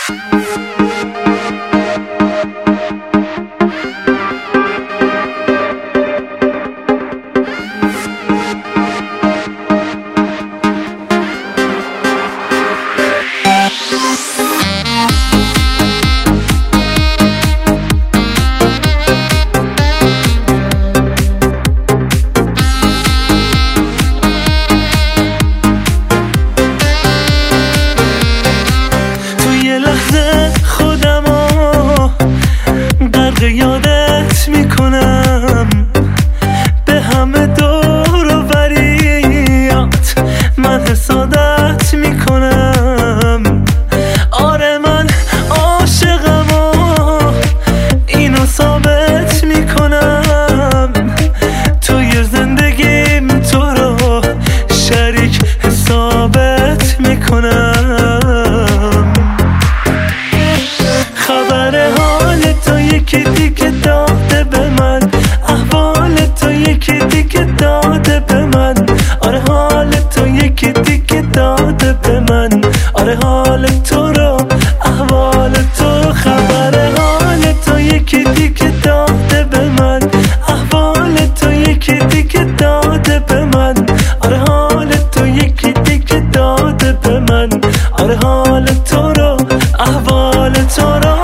یادت میکنم به همه دور و بریات من حسادت میکنم. آره من عاشقم و اینو ثابت میکنم. توی زندگیم تو رو شریک حسابت میکنم. خبر حال تو یکی دیگه داده به من، احوال تو یکی دیگه داده به من. آره حال تو یکی دیگه داده به من. آره حال تو رو احوال تو. خبر حال تو یکی دیگه داده به من، احوال تو یکی دیگه داده به من. آره حال تو یکی دیگه داده به من. آره حال تو رو احوال تو رو.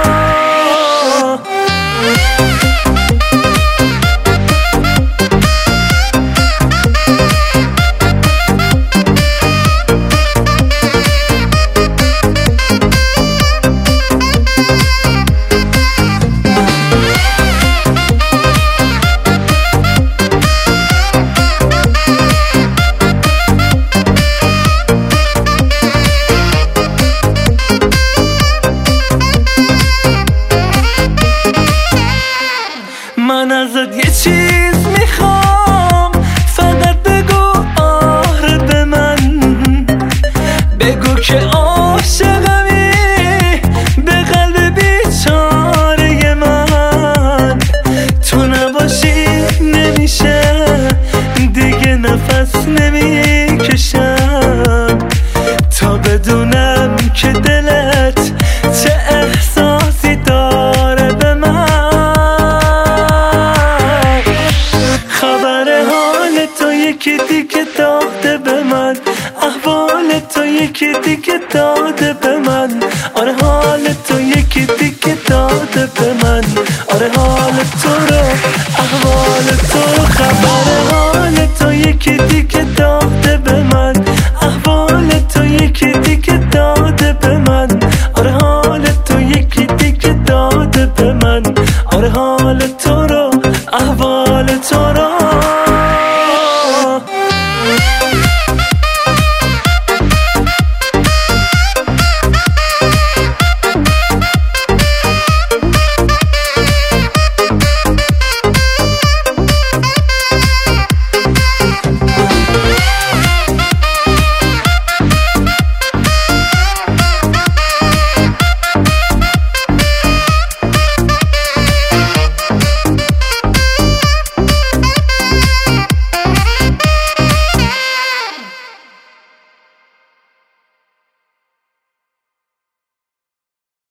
من ازت یه چیز میخوام، فقط بگو آره به من. بگو که عاشقمی به قلب بیچاره من. تو نباشی نمیشه دیگه نفس نمیکشم، تا بدونم که دلت چه احساسی داره به من. یکی دیگه داده به من، احوال تو یکی دیگه داده به من. آره حال تو یکی دیگه داده به من. آره حال تو رو احوال تو. خبر حال تو یکی دیگه داده